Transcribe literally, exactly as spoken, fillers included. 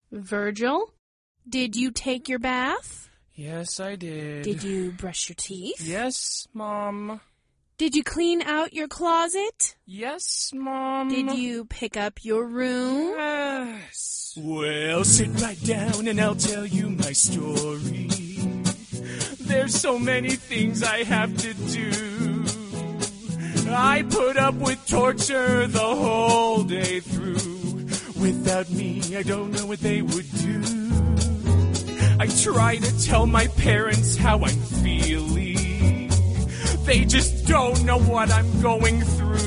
Virgil, did you take your bath? Yes, I did. Did you brush your teeth? Yes, Mom. Did you clean out your closet? Yes, Mom. Did you pick up your room? Yes. Well, sit right down and I'll tell you my story. There's so many things I have to do. I put up with torture the whole day through. Without me, I don't know what they would do. I try to tell my parents how I'm feeling. They just don't know what I'm going through.